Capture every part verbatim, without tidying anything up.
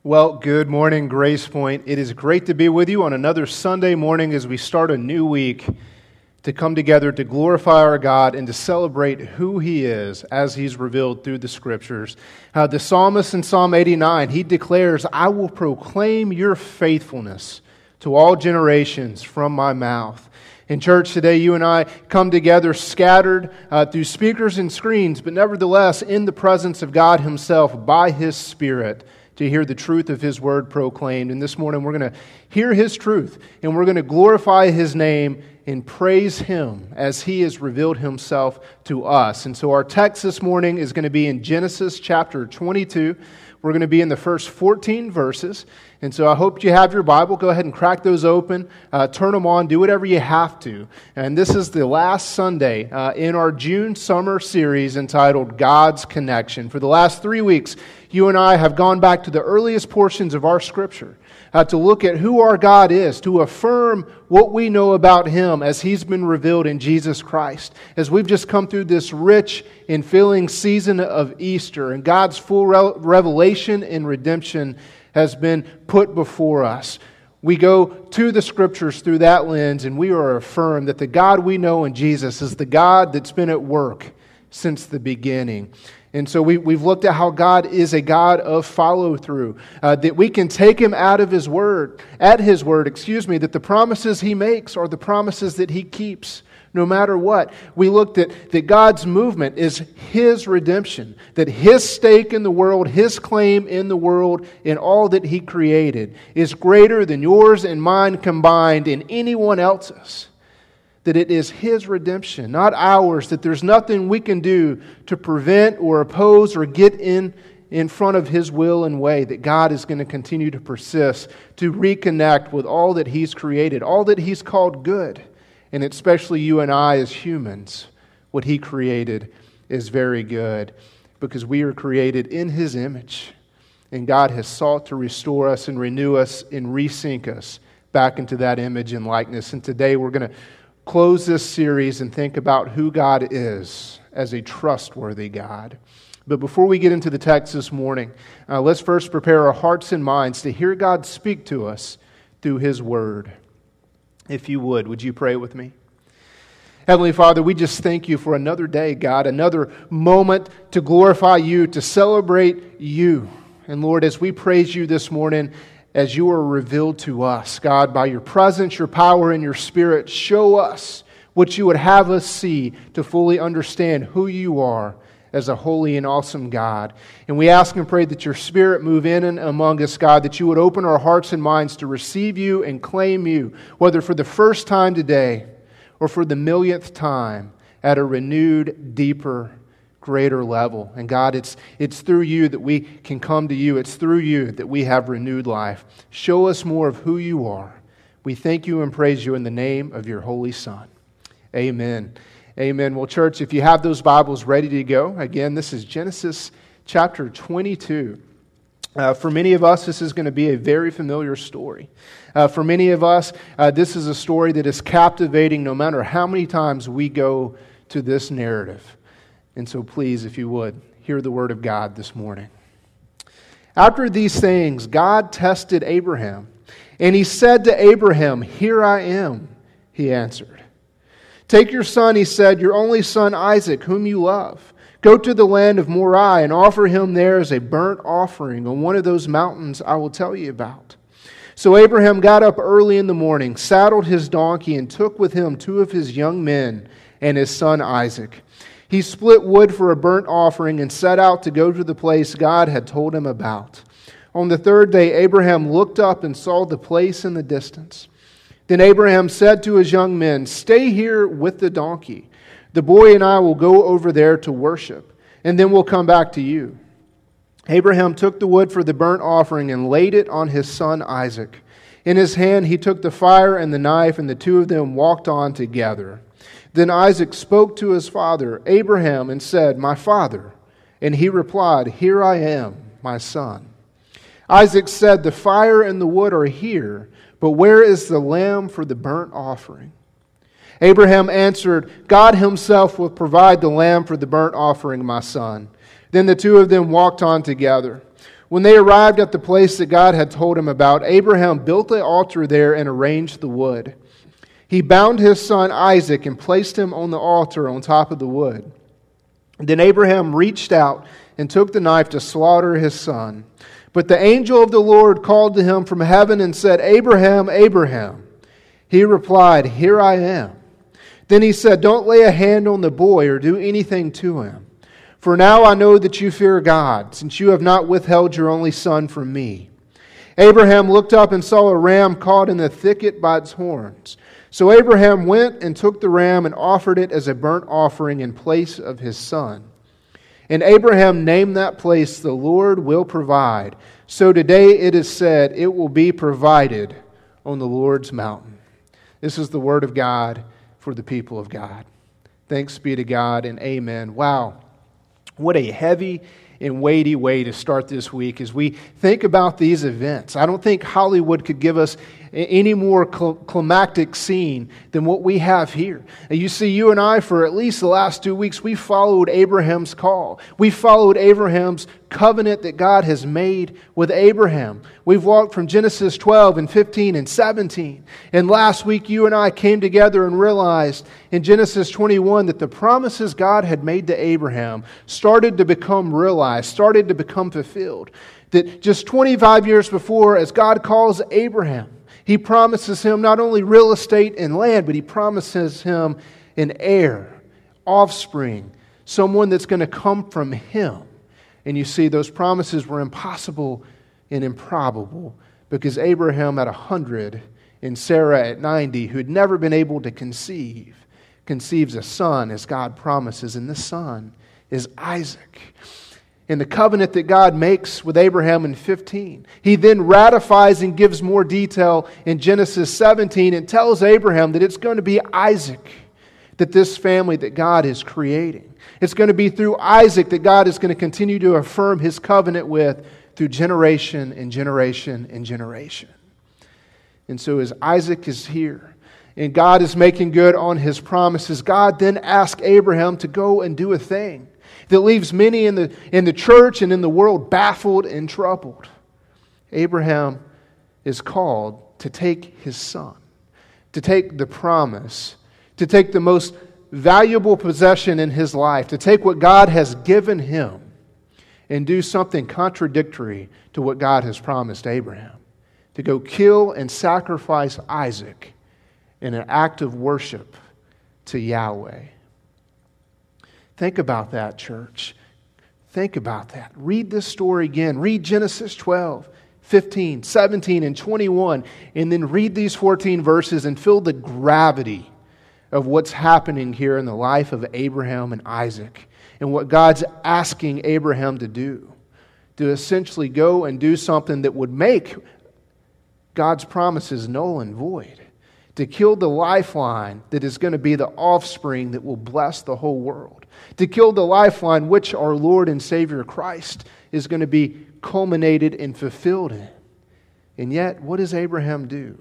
Well, good morning, Grace Point. It is great to be with you on another Sunday morning as we start a new week to come together to glorify our God and to celebrate who He is as He's revealed through the Scriptures. Uh, the psalmist in Psalm eighty-nine, he declares, "I will proclaim your faithfulness to all generations from my mouth." In church today, you and I come together scattered uh, through speakers and screens, but nevertheless in the presence of God Himself by His Spirit, to hear the truth of His Word proclaimed. And this morning we're going to hear His truth, and we're going to glorify His name and praise Him as He has revealed Himself to us. And so our text this morning is going to be in Genesis chapter twenty-two. We're going to be in the first fourteen verses. And so I hope you have your Bible. Go ahead and crack those open, uh, turn them on, do whatever you have to. And this is the last Sunday uh, in our June summer series entitled God's Connection. For the last three weeks, you and I have gone back to the earliest portions of our Scripture uh, to look at who our God is, to affirm what we know about Him as He's been revealed in Jesus Christ. As we've just come through this rich and filling season of Easter, and God's full re- revelation and redemption has been put before us. We go to the Scriptures through that lens, and we are affirmed that the God we know in Jesus is the God that's been at work since the beginning. And so we, we've looked at how God is a God of follow-through, uh, that we can take Him out of His word, at His word, excuse me, that the promises He makes are the promises that He keeps, no matter what. We looked at that God's movement is His redemption, that His stake in the world, His claim in the world, in all that He created, is greater than yours and mine combined and anyone else's. That it is His redemption, not ours, that there's nothing we can do to prevent or oppose or get in, in front of His will and way, that God is going to continue to persist, to reconnect with all that He's created, all that He's called good. And especially you and I as humans, what He created is very good, because we are created in His image. And God has sought to restore us and renew us and resync us back into that image and likeness. And today we're going to close this series and think about who God is as a trustworthy God. But before we get into the text this morning, uh, let's first prepare our hearts and minds to hear God speak to us through His Word. If you would, would you pray with me? Heavenly Father, we just thank You for another day, God, another moment to glorify You, to celebrate You. And Lord, as we praise You this morning, as You are revealed to us, God, by Your presence, Your power, and Your Spirit, show us what You would have us see to fully understand who You are as a holy and awesome God. And we ask and pray that Your Spirit move in and among us, God, that You would open our hearts and minds to receive You and claim You, whether for the first time today or for the millionth time at a renewed, deeper, greater level. And God, it's it's through You that we can come to You. It's through You that we have renewed life. Show us more of who You are. We thank You and praise You in the name of Your Holy Son. Amen. Amen. Well, church, if you have those Bibles ready to go, again, this is Genesis chapter twenty-two. Uh, for many of us, this is going to be a very familiar story. Uh, for many of us, uh, this is a story that is captivating no matter how many times we go to this narrative. And so please, if you would, hear the word of God this morning. After these things, God tested Abraham, and He said to Abraham, "Here I am," he answered. "Take your son," he said, "your only son Isaac, whom you love. Go to the land of Moriah and offer him there as a burnt offering on one of those mountains I will tell you about." So Abraham got up early in the morning, saddled his donkey, and took with him two of his young men and his son Isaac. He split wood for a burnt offering and set out to go to the place God had told him about. On the third day, Abraham looked up and saw the place in the distance. Then Abraham said to his young men, "Stay here with the donkey. The boy and I will go over there to worship, and then we'll come back to you." Abraham took the wood for the burnt offering and laid it on his son Isaac. In his hand he took the fire and the knife, and the two of them walked on together. Then Isaac spoke to his father, Abraham, and said, "My father." And he replied, "Here I am, my son." Isaac said, "The fire and the wood are here, but where is the lamb for the burnt offering?" Abraham answered, "God Himself will provide the lamb for the burnt offering, my son." Then the two of them walked on together. When they arrived at the place that God had told him about, Abraham built an altar there and arranged the wood. He bound his son Isaac and placed him on the altar on top of the wood. Then Abraham reached out and took the knife to slaughter his son. But the angel of the Lord called to him from heaven and said, "Abraham, Abraham." He replied, "Here I am." Then he said, "Don't lay a hand on the boy or do anything to him. For now I know that you fear God, since you have not withheld your only son from me." Abraham looked up and saw a ram caught in the thicket by its horns. So Abraham went and took the ram and offered it as a burnt offering in place of his son. And Abraham named that place, "The Lord will provide." So today it is said, "It will be provided on the Lord's mountain." This is the word of God for the people of God. Thanks be to God and amen. Wow. What a heavy and weighty way to start this week as we think about these events. I don't think Hollywood could give us any more climactic scene than what we have here. And you see, you and I, for at least the last two weeks, we followed Abraham's call. We followed Abraham's covenant that God has made with Abraham. We've walked from Genesis twelve and fifteen and seventeen. And last week, you and I came together and realized in Genesis twenty-one that the promises God had made to Abraham started to become realized, started to become fulfilled. That just twenty-five years before, as God calls Abraham, He promises him not only real estate and land, but He promises him an heir, offspring, someone that's going to come from him. And you see, those promises were impossible and improbable because Abraham at one hundred and Sarah at ninety, who had never been able to conceive, conceives a son as God promises, and this son is Isaac. In the covenant that God makes with Abraham in fifteen, He then ratifies and gives more detail in Genesis seventeen and tells Abraham that it's going to be Isaac, that this family that God is creating. It's going to be through Isaac that God is going to continue to affirm His covenant with through generation and generation and generation. And so as Isaac is here and God is making good on His promises, God then asks Abraham to go and do a thing that leaves many in the, in the church and in the world baffled and troubled. Abraham is called to take his son, to take the promise, to take the most valuable possession in his life, to take what God has given him and do something contradictory to what God has promised Abraham, to go kill and sacrifice Isaac in an act of worship to Yahweh. Think about that, church. Think about that. Read this story again. Read Genesis twelve, fifteen, seventeen, and twenty-one, and then read these fourteen verses and feel the gravity of what's happening here in the life of Abraham and Isaac and what God's asking Abraham to do, to essentially go and do something that would make God's promises null and void, to kill the lifeline that is going to be the offspring that will bless the whole world, to kill the lifeline which our Lord and Savior Christ is going to be culminated and fulfilled in. And yet, what does Abraham do?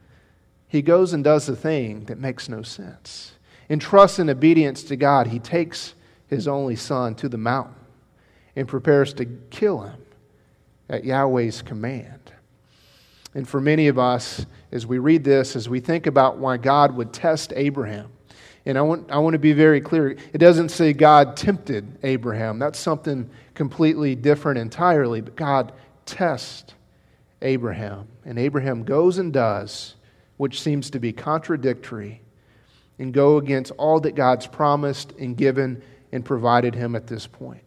He goes and does the thing that makes no sense. In trust and obedience to God, he takes his only son to the mountain and prepares to kill him at Yahweh's command. And for many of us, as we read this, as we think about why God would test Abraham, and I want, I want to be very clear, it doesn't say God tempted Abraham. That's something completely different entirely, but God tests Abraham. And Abraham goes and does, which seems to be contradictory, and go against all that God's promised and given and provided him at this point.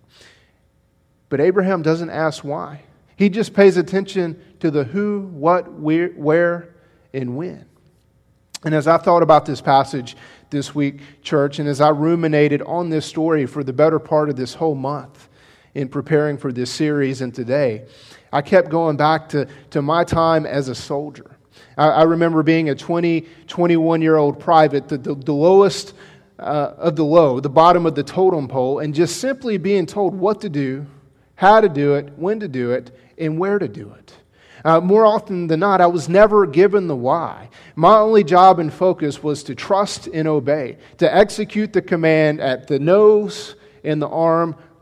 But Abraham doesn't ask why. He just pays attention to the who, what, where, where, and when. And as I thought about this passage this week, church, and as I ruminated on this story for the better part of this whole month in preparing for this series and today, I kept going back to, to my time as a soldier. I, I remember being a twenty, twenty-one-year-old private, the, the, the lowest uh, of the low, the bottom of the totem pole, and just simply being told what to do, how to do it, when to do it, and where to do it. Uh, more often than not, I was never given the why. My only job and focus was to trust and obey, to execute the command at the nose and the arm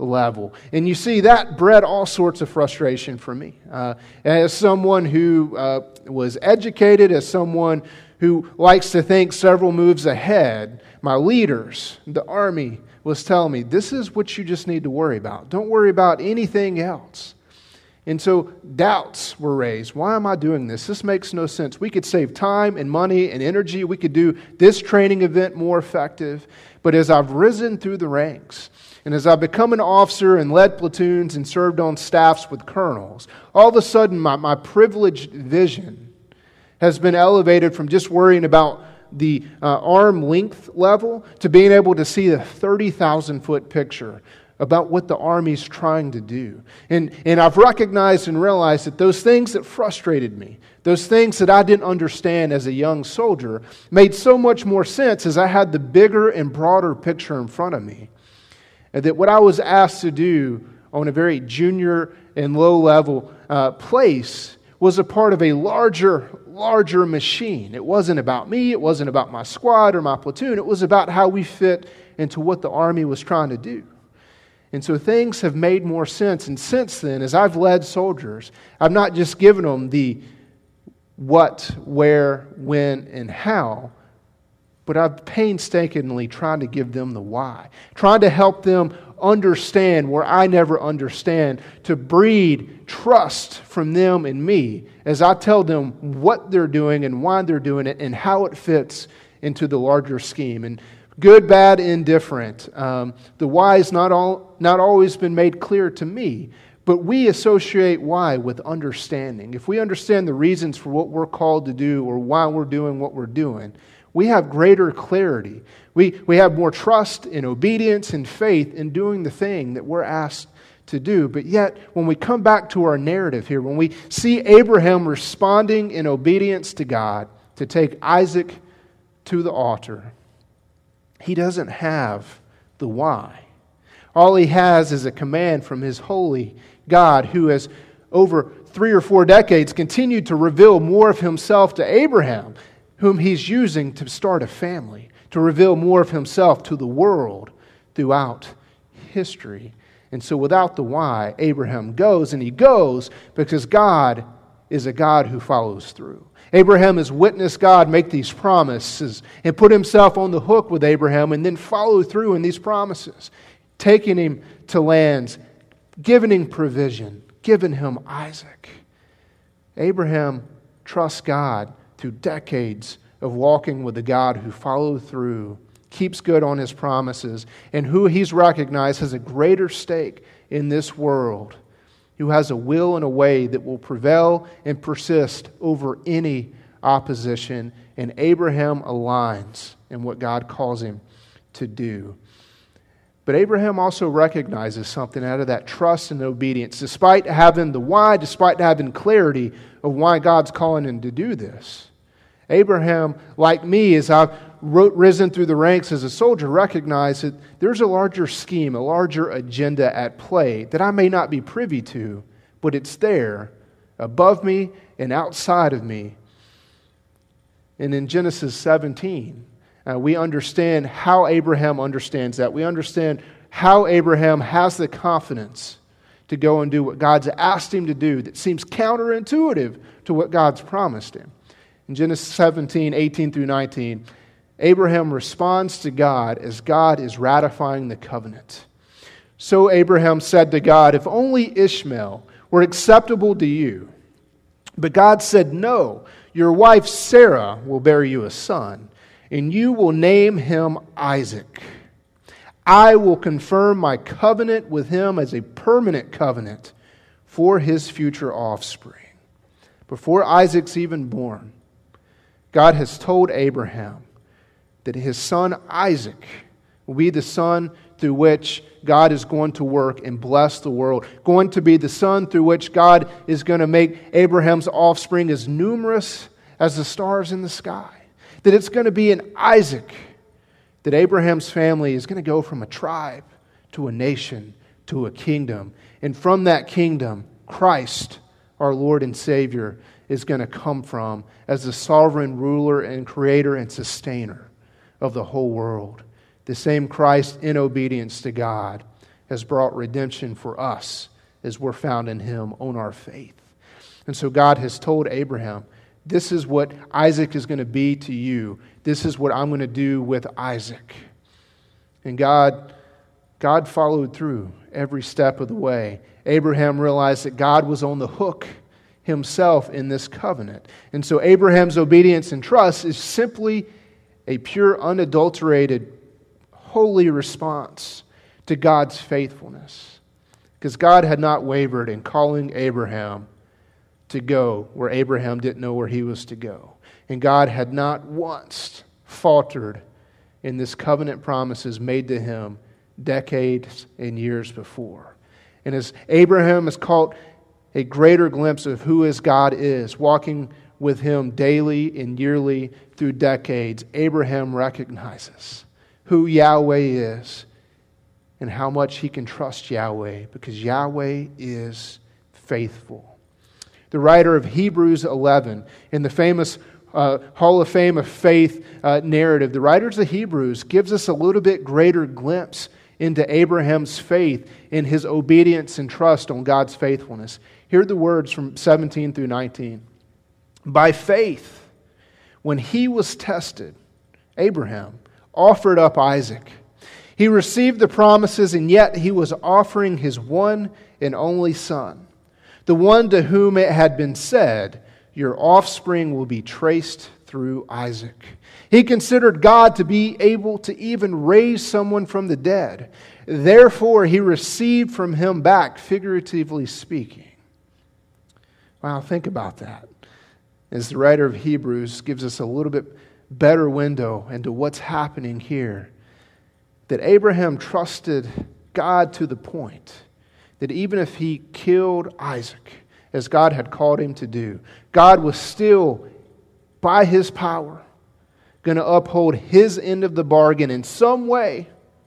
level. And you see, that bred all sorts of frustration for me. Uh, as someone who uh, was educated, as someone who likes to think several moves ahead, my leaders, the Army, was telling me, this is what you just need to worry about. Don't worry about anything else. And so doubts were raised. Why am I doing this? This makes no sense. We could save time and money and energy. We could do this training event more effective. But as I've risen through the ranks, and as I've become an officer and led platoons and served on staffs with colonels, all of a sudden my, my privileged vision has been elevated from just worrying about the uh, arm length level to being able to see the thirty thousand foot picture about what the Army's trying to do. And, and I've recognized and realized that those things that frustrated me, those things that I didn't understand as a young soldier, made so much more sense as I had the bigger and broader picture in front of me. And that what I was asked to do on a very junior and low-level uh, place was a part of a larger, larger machine. It wasn't about me. It wasn't about my squad or my platoon. It was about how we fit into what the Army was trying to do. And so things have made more sense. And since then, as I've led soldiers, I've not just given them the what, where, when, and how, but I've painstakingly tried to give them the why. Trying to help them understand where I never understand, to breed trust from them and me as I tell them what they're doing and why they're doing it and how it fits into the larger scheme. And good, bad, indifferent. Um, the why has not all not always been made clear to me, but we associate why with understanding. If we understand the reasons for what we're called to do or why we're doing what we're doing, we have greater clarity. We, we have more trust and obedience and faith in doing the thing that we're asked to do. But yet, when we come back to our narrative here, when we see Abraham responding in obedience to God to take Isaac to the altar, he doesn't have the why. All he has is a command from his holy God, who has over three or four decades continued to reveal more of himself to Abraham, whom he's using to start a family, to reveal more of himself to the world throughout history. And so without the why, Abraham goes, and he goes because God is a God who follows through. Abraham has witnessed God make these promises and put himself on the hook with Abraham and then follow through in these promises, taking him to lands, giving him provision, giving him Isaac. Abraham trusts God through decades of walking with a God who followed through, keeps good on his promises, and who he's recognized has a greater stake in this world, who has a will and a way that will prevail and persist over any opposition. And Abraham aligns in what God calls him to do. But Abraham also recognizes something out of that trust and obedience. Despite having the why, despite having clarity of why God's calling him to do this, Abraham, like me, as I've risen through the ranks as a soldier, recognized that there's a larger scheme, a larger agenda at play that I may not be privy to, but it's there, above me and outside of me. And in Genesis seventeen, uh, we understand how Abraham understands that. We understand how Abraham has the confidence to go and do what God's asked him to do that seems counterintuitive to what God's promised him. In Genesis seventeen, eighteen through nineteen, Abraham responds to God as God is ratifying the covenant. So Abraham said to God, "If only Ishmael were acceptable to you." But God said, "No, your wife Sarah will bear you a son, and you will name him Isaac. I will confirm my covenant with him as a permanent covenant for his future offspring." Before Isaac's even born, God has told Abraham that his son Isaac will be the son through which God is going to work and bless the world, going to be the son through which God is going to make Abraham's offspring as numerous as the stars in the sky. That it's going to be in Isaac that Abraham's family is going to go from a tribe to a nation to a kingdom. And from that kingdom, Christ, our Lord and Savior, is going to come from as the sovereign ruler and creator and sustainer of the whole world. The same Christ in obedience to God has brought redemption for us as we're found in him on our faith. And so God has told Abraham, this is what Isaac is going to be to you. This is what I'm going to do with Isaac. And God, God followed through every step of the way. Abraham realized that God was on the hook himself in this covenant. And so Abraham's obedience and trust is simply a pure, unadulterated, holy response to God's faithfulness. Because God had not wavered in calling Abraham to go where Abraham didn't know where he was to go. And God had not once faltered in this covenant promises made to him decades and years before. And as Abraham has caught a greater glimpse of who his God is, walking with him daily and yearly through decades, Abraham recognizes who Yahweh is and how much he can trust Yahweh, because Yahweh is faithful. The writer of Hebrews eleven, in the famous uh, Hall of Fame of Faith uh, narrative, the writers of Hebrews gives us a little bit greater glimpse into Abraham's faith in his obedience and trust on God's faithfulness. Here are the words from seventeen through nineteen. By faith, when he was tested, Abraham offered up Isaac. He received the promises, and yet he was offering his one and only son, the one to whom it had been said, your offspring will be traced through Isaac. He considered God to be able to even raise someone from the dead. Therefore, he received from him back, figuratively speaking. Wow, think about that. As the writer of Hebrews gives us a little bit better window into what's happening here, that Abraham trusted God to the point that even if he killed Isaac, as God had called him to do, God was still, by his power, going to uphold his end of the bargain in some way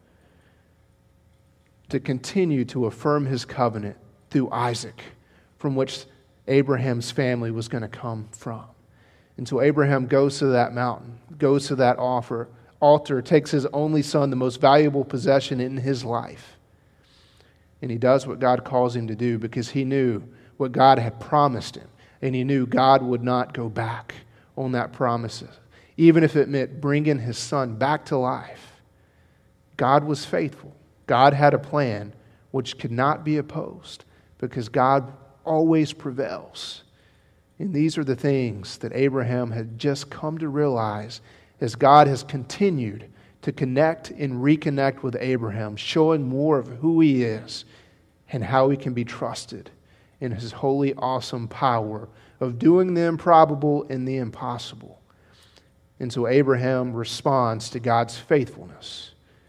to continue to affirm his covenant through Isaac, from which Abraham's family was going to come from. And so Abraham goes to that mountain, goes to that offer, altar, takes his only son, the most valuable possession in his life, and he does what God calls him to do, because he knew what God had promised him, and he knew God would not go back on that promise, even if it meant bringing his son back to life. God was faithful. God had a plan which could not be opposed, because God always prevails. And these are the things that Abraham had just come to realize as God has continued to connect and reconnect with Abraham, showing more of who he is and how he can be trusted in his holy, awesome power of doing the improbable and the impossible. And so Abraham responds to God's faithfulness.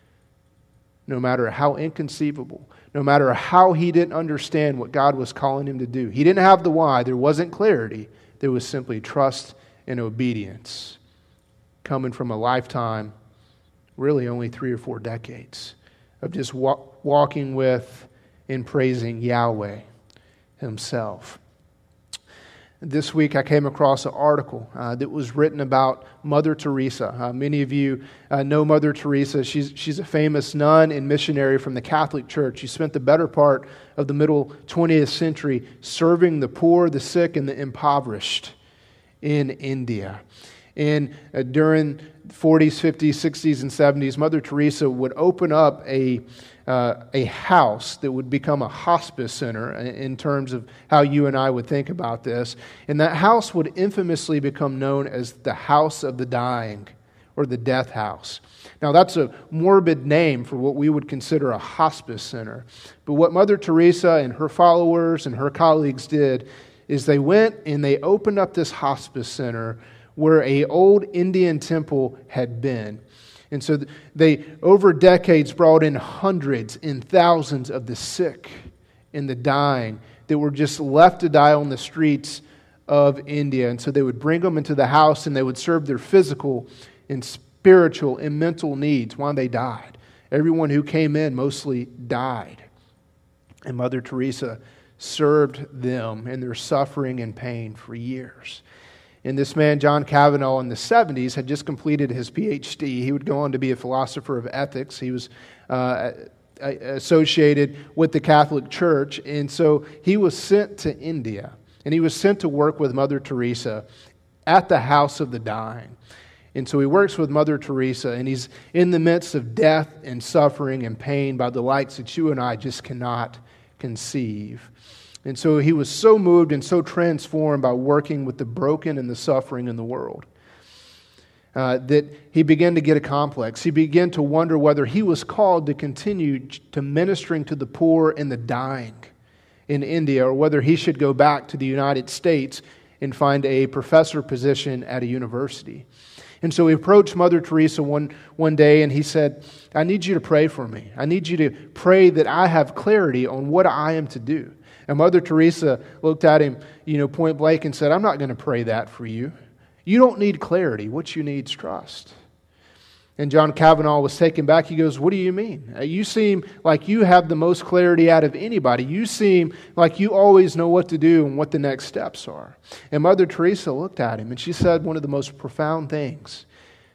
No matter how inconceivable, no matter how he didn't understand what God was calling him to do. He didn't have the why. There wasn't clarity. There was simply trust and obedience, coming from a lifetime, really only three or four decades, of just wa- walking with and praising Yahweh himself. This week I came across an article uh, that was written about Mother Teresa. Uh, many of you uh, know Mother Teresa. She's, she's a famous nun and missionary from the Catholic Church. She spent the better part of the middle twentieth century serving the poor, the sick, and the impoverished in India. And uh, during forties, fifties, sixties, and seventies, Mother Teresa would open up a uh, a house that would become a hospice center in terms of how you and I would think about this. And that house would infamously become known as the House of the Dying, or the Death House. Now, that's a morbid name for what we would consider a hospice center. But what Mother Teresa and her followers and her colleagues did is they went and they opened up this hospice center where an old Indian temple had been. And so they, over decades, brought in hundreds and thousands of the sick and the dying that were just left to die on the streets of India. And so they would bring them into the house and they would serve their physical and spiritual and mental needs while they died. Everyone who came in mostly died. And Mother Teresa served them in their suffering and pain for years. And this man, John Kavanaugh, in the seventies, had just completed his P H D. He would go on to be a philosopher of ethics. He was uh, associated with the Catholic Church. And so he was sent to India, and he was sent to work with Mother Teresa at the House of the Dying. And so he works with Mother Teresa, and he's in the midst of death and suffering and pain by the lights that you and I just cannot conceive. And so he was so moved and so transformed by working with the broken and the suffering in the world uh, that he began to get a complex. He began to wonder whether he was called to continue to ministering to the poor and the dying in India, or whether he should go back to the United States and find a professor position at a university. And so he approached Mother Teresa one, one day and he said, I need you to pray for me. I need you to pray that I have clarity on what I am to do. And Mother Teresa looked at him, you know, point blank and said, I'm not going to pray that for you. You don't need clarity. What you need is trust. And John Kavanaugh was taken back. He goes, what do you mean? You seem like you have the most clarity out of anybody. You seem like you always know what to do and what the next steps are. And Mother Teresa looked at him and she said one of the most profound things,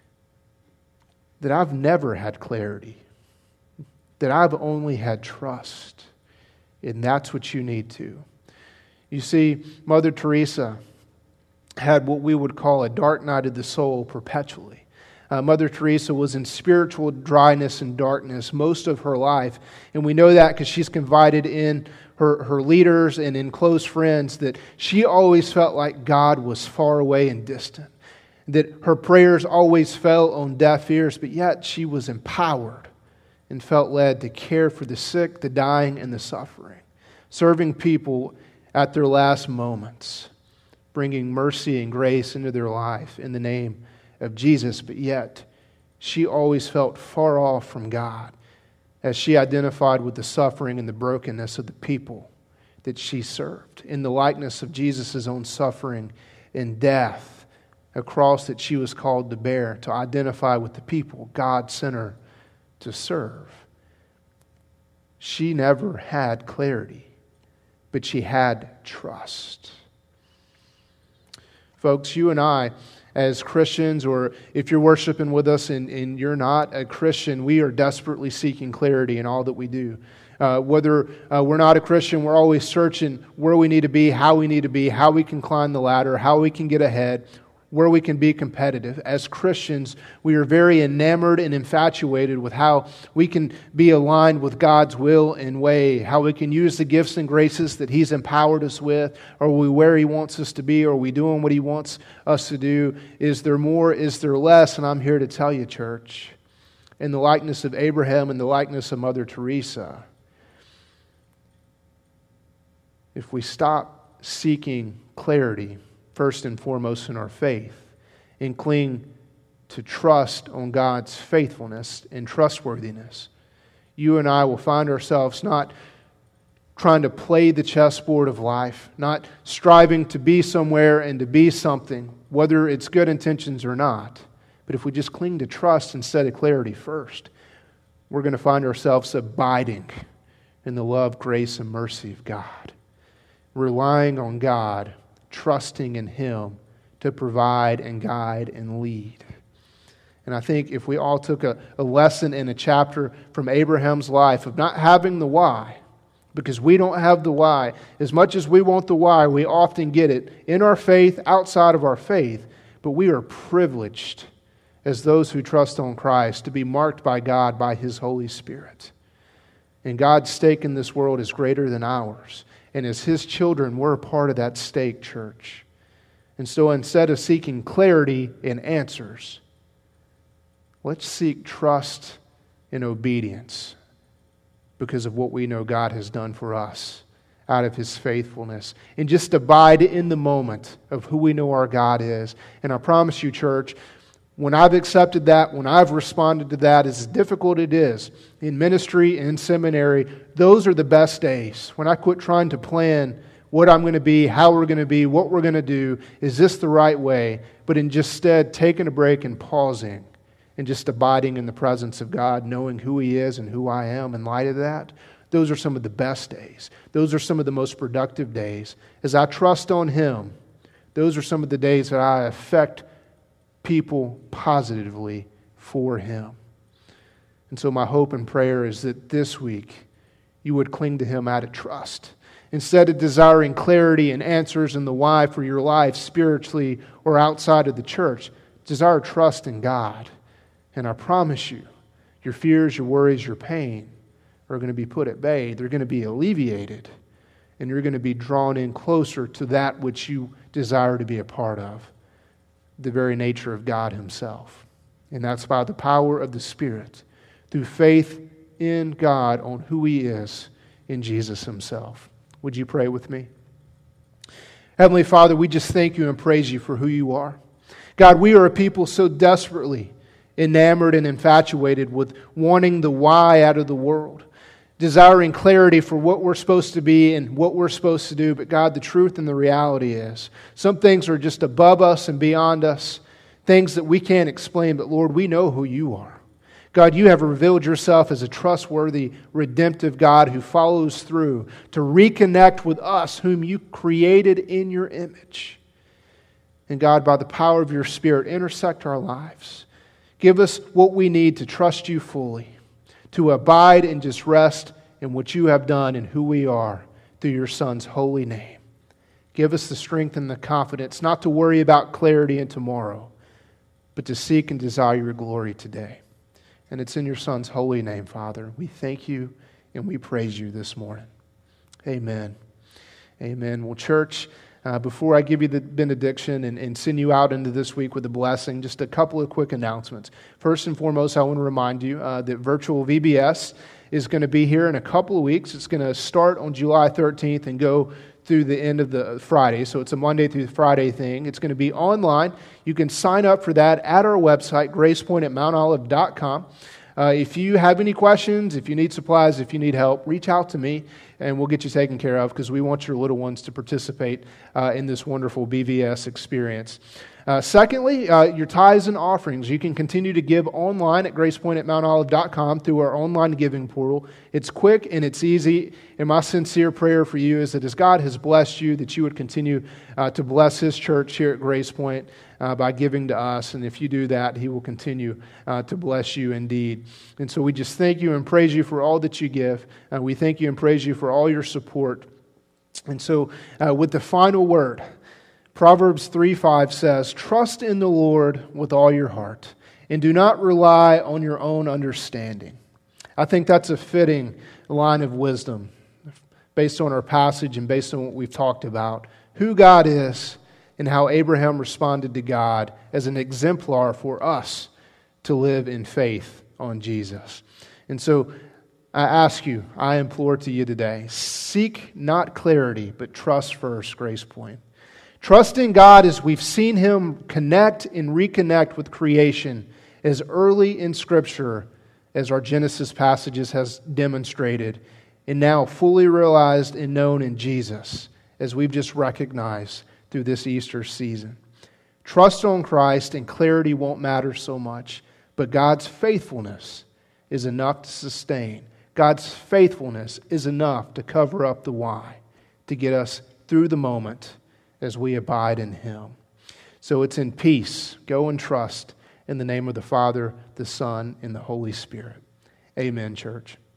that I've never had clarity, that I've only had trust. And that's what you need to. You see, Mother Teresa had what we would call a dark night of the soul perpetually. Uh, Mother Teresa was in spiritual dryness and darkness most of her life. And we know that because she's confided in her, her leaders and in close friends that she always felt like God was far away and distant. That her prayers always fell on deaf ears, but yet she was empowered and felt led to care for the sick, the dying, and the suffering. Serving people at their last moments. Bringing mercy and grace into their life in the name of Jesus, but yet she always felt far off from God as she identified with the suffering and the brokenness of the people that she served. In the likeness of Jesus' own suffering and death, a cross that she was called to bear, to identify with the people God sent her to serve. She never had clarity, but she had trust. Folks, you and I, as Christians, or if you're worshiping with us and, and you're not a Christian, we are desperately seeking clarity in all that we do. Uh, whether uh, we're not a Christian, we're always searching where we need to be, how we need to be, how we can climb the ladder, how we can get ahead, where we can be competitive. As Christians, we are very enamored and infatuated with how we can be aligned with God's will and way, how we can use the gifts and graces that He's empowered us with. Are we where He wants us to be? Are we doing what He wants us to do? Is there more? Is there less? And I'm here to tell you, church, in the likeness of Abraham and the likeness of Mother Teresa, if we stop seeking clarity, first and foremost in our faith, and cling to trust on God's faithfulness and trustworthiness, you and I will find ourselves not trying to play the chessboard of life, not striving to be somewhere and to be something, whether it's good intentions or not. But if we just cling to trust instead of clarity first, we're going to find ourselves abiding in the love, grace, and mercy of God, relying on God, trusting in Him to provide and guide and lead. And I think if we all took a, a lesson in a chapter from Abraham's life of not having the why, because we don't have the why, as much as we want the why, we often get it in our faith, outside of our faith, but we are privileged as those who trust on Christ to be marked by God, by His Holy Spirit. And God's stake in this world is greater than ours. And as His children, we're a part of that stake, church. And so instead of seeking clarity and answers, let's seek trust and obedience because of what we know God has done for us out of His faithfulness. And just abide in the moment of who we know our God is. And I promise you, church, when I've accepted that, when I've responded to that, as difficult it is in ministry and in seminary, those are the best days. When I quit trying to plan what I'm going to be, how we're going to be, what we're going to do, is this the right way? But instead, taking a break and pausing and just abiding in the presence of God, knowing who He is and who I am in light of that, those are some of the best days. Those are some of the most productive days. As I trust on Him, those are some of the days that I affect people positively for Him. And so my hope and prayer is that this week you would cling to Him out of trust. Instead of desiring clarity and answers in the why for your life spiritually or outside of the church, desire trust in God. And I promise you, your fears, your worries, your pain are going to be put at bay. They're going to be alleviated. And you're going to be drawn in closer to that which you desire to be a part of, the very nature of God Himself. And that's by the power of the Spirit, through faith in God on who He is in Jesus Himself. Would you pray with me? Heavenly Father, we just thank You and praise You for who You are. God, we are a people so desperately enamored and infatuated with wanting the why out of the world, desiring clarity for what we're supposed to be and what we're supposed to do. But God, the truth and the reality is, some things are just above us and beyond us, things that we can't explain. But Lord, we know who You are. God, You have revealed Yourself as a trustworthy, redemptive God who follows through to reconnect with us, whom You created in Your image. And God, by the power of Your Spirit, intersect our lives. Give us what we need to trust You fully, to abide and just rest in what You have done and who we are through Your Son's holy name. Give us the strength and the confidence not to worry about clarity in tomorrow, but to seek and desire Your glory today. And it's in Your Son's holy name, Father. We thank You and we praise You this morning. Amen. Amen. Well, church, uh, before I give you the benediction and, and send you out into this week with a blessing, just a couple of quick announcements. First and foremost, I want to remind you uh, that virtual V B S is going to be here in a couple of weeks. It's going to start on July thirteenth and go through the end of the Friday. So it's a Monday through Friday thing. It's going to be online. You can sign up for that at our website, gracepoint at mount olive dot com. Uh, if you have any questions, if you need supplies, if you need help, reach out to me and we'll get you taken care of because we want your little ones to participate uh, in this wonderful B V S experience. Uh, secondly, uh, your tithes and offerings. You can continue to give online at gracepoint at mount olive dot com through our online giving portal. It's quick and it's easy. And my sincere prayer for you is that as God has blessed you, that you would continue uh, to bless His church here at GracePoint uh, by giving to us. And if you do that, He will continue uh, to bless you indeed. And so we just thank You and praise You for all that you give. Uh, we thank You and praise You for all your support. And so uh, with the final word, Proverbs three five says, "Trust in the Lord with all your heart, and do not rely on your own understanding." I think that's a fitting line of wisdom based on our passage and based on what we've talked about, who God is and how Abraham responded to God as an exemplar for us to live in faith on Jesus. And so I ask you, I implore to you today, seek not clarity, but trust first, GracePoint. Trust in God as we've seen Him connect and reconnect with creation as early in Scripture as our Genesis passages has demonstrated, and now fully realized and known in Jesus as we've just recognized through this Easter season. Trust on Christ and clarity won't matter so much, but God's faithfulness is enough to sustain. God's faithfulness is enough to cover up the why, to get us through the moment as we abide in Him. So it's in peace. Go and trust in the name of the Father, the Son, and the Holy Spirit. Amen, church.